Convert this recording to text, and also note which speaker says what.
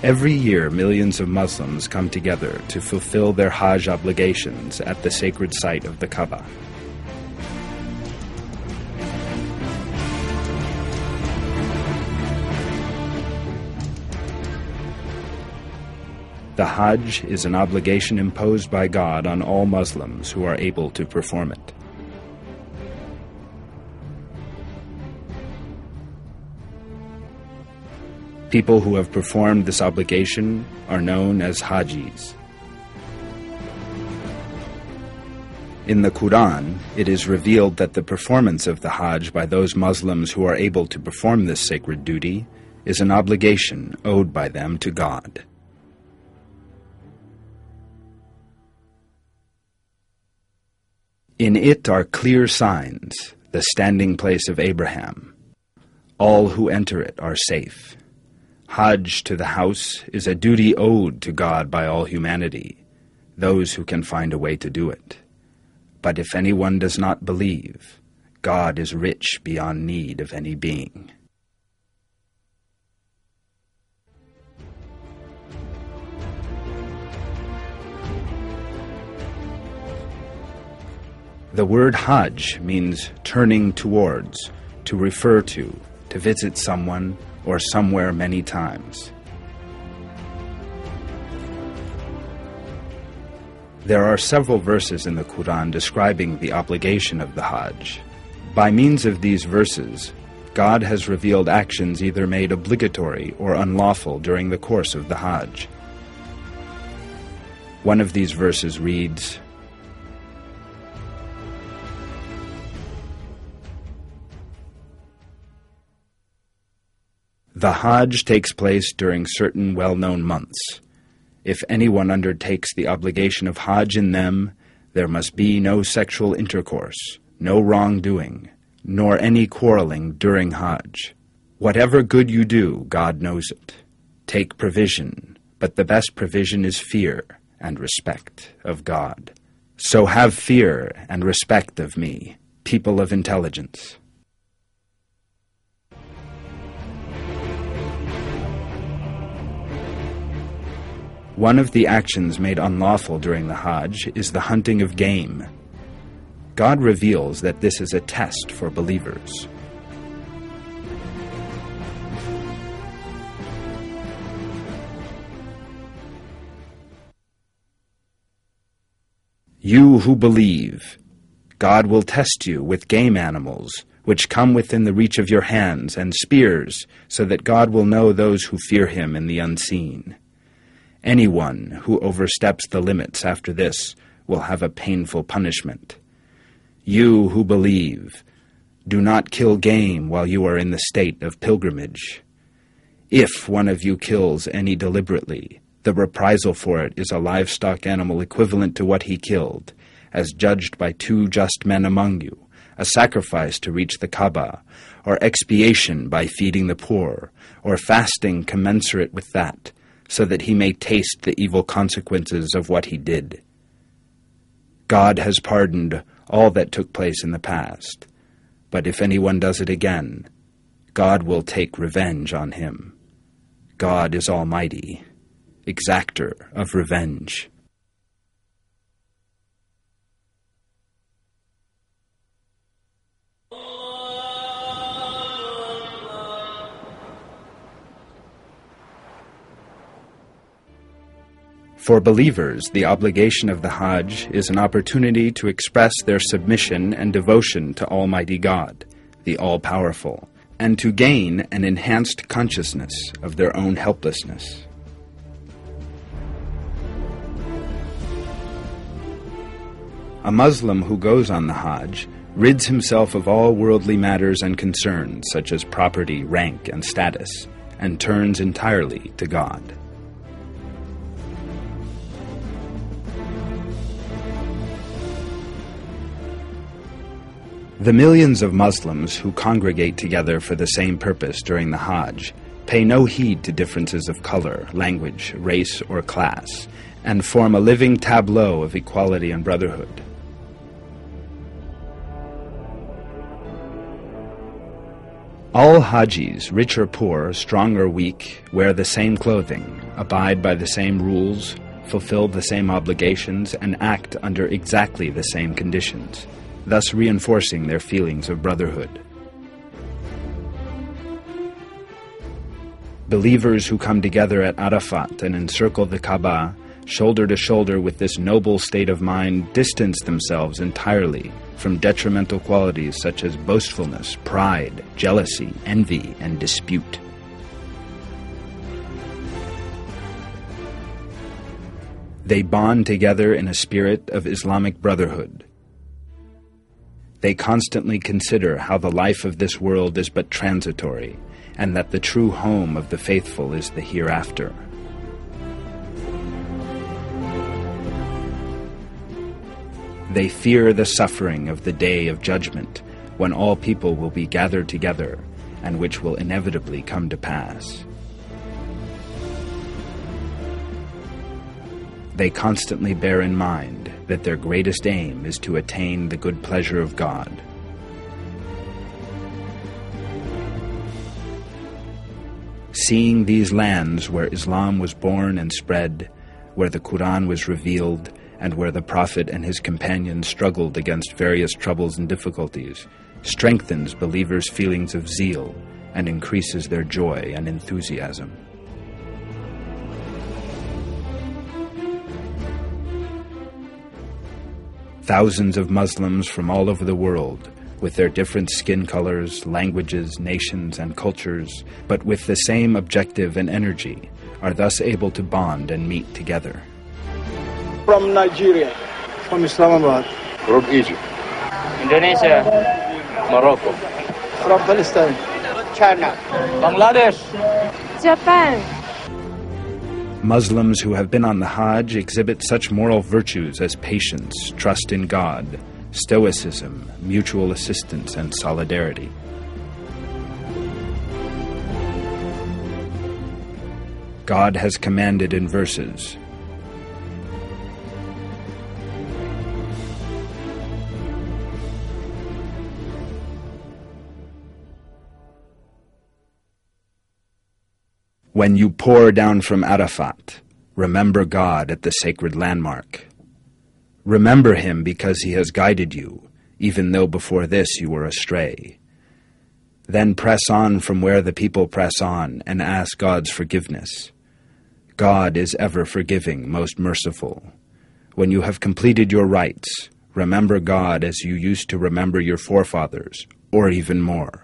Speaker 1: Every year, millions of Muslims come together to fulfill their Hajj obligations at the sacred site of the Kaaba. The Hajj is an obligation imposed by God on all Muslims who are able to perform it. People who have performed this obligation are known as Hajis. In the Quran, it is revealed that the performance of the Hajj by those Muslims who are able to perform this sacred duty is an obligation owed by them to God. In it are clear signs, the standing place of Abraham. All who enter it are safe. Hajj to the house is a duty owed to God by all humanity, those who can find a way to do it. But if anyone does not believe, God is rich beyond need of any being. The word Hajj means turning towards, to refer to visit someone or somewhere many times. There are several verses in the Quran describing the obligation of the Hajj. By means of these verses, God has revealed actions either made obligatory or unlawful during the course of the Hajj. One of these verses reads, "The Hajj takes place during certain well-known months. If anyone undertakes the obligation of Hajj in them, there must be no sexual intercourse, no wrongdoing, nor any quarreling during Hajj. Whatever good you do, God knows it. Take provision, but the best provision is fear and respect of God. So have fear and respect of me, people of intelligence." One of the actions made unlawful during the Hajj is the hunting of game. God reveals that this is a test for believers. You who believe, God will test you with game animals, which come within the reach of your hands, and spears, so that God will know those who fear him in the unseen. Anyone who oversteps the limits after this will have a painful punishment. You who believe, do not kill game while you are in the state of pilgrimage. If one of you kills any deliberately, the reprisal for it is a livestock animal equivalent to what he killed, as judged by 2 just men among you, a sacrifice to reach the Kaaba, or expiation by feeding the poor, or fasting commensurate with that, so that he may taste the evil consequences of what he did. God has pardoned all that took place in the past, but if anyone does it again, God will take revenge on him. God is almighty, exactor of revenge. For believers, the obligation of the Hajj is an opportunity to express their submission and devotion to Almighty God, the All-Powerful, and to gain an enhanced consciousness of their own helplessness. A Muslim who goes on the Hajj rids himself of all worldly matters and concerns such as property, rank, and status, and turns entirely to God. The millions of Muslims who congregate together for the same purpose during the Hajj pay no heed to differences of color, language, race, or class, and form a living tableau of equality and brotherhood. All Hajis, rich or poor, strong or weak, wear the same clothing, abide by the same rules, fulfill the same obligations, and act under exactly the same conditions, thus reinforcing their feelings of brotherhood. Believers who come together at Arafat and encircle the Kaaba, shoulder to shoulder with this noble state of mind, distance themselves entirely from detrimental qualities such as boastfulness, pride, jealousy, envy, and dispute. They bond together in a spirit of Islamic brotherhood. They constantly consider how the life of this world is but transitory, and that the true home of the faithful is the hereafter. They fear the suffering of the day of judgment, when all people will be gathered together, and which will inevitably come to pass. They constantly bear in mind that their greatest aim is to attain the good pleasure of God. Seeing these lands where Islam was born and spread, where the Quran was revealed, and where the Prophet and his companions struggled against various troubles and difficulties, strengthens believers' feelings of zeal and increases their joy and enthusiasm. Thousands of Muslims from all over the world, with their different skin colors, languages, nations, and cultures, but with the same objective and energy, are thus able to bond and meet together.
Speaker 2: From Nigeria. From Islamabad.
Speaker 3: From Egypt.
Speaker 4: Indonesia.
Speaker 3: Morocco.
Speaker 2: From Palestine.
Speaker 4: China.
Speaker 3: Bangladesh.
Speaker 5: Japan.
Speaker 1: Muslims who have been on the Hajj exhibit such moral virtues as patience, trust in God, stoicism, mutual assistance, and solidarity. God has commanded in verses, "When you pour down from Arafat, remember God at the sacred landmark. Remember him because he has guided you, even though before this you were astray. Then press on from where the people press on and ask God's forgiveness. God is ever forgiving, most merciful. When you have completed your rites, remember God as you used to remember your forefathers, or even more.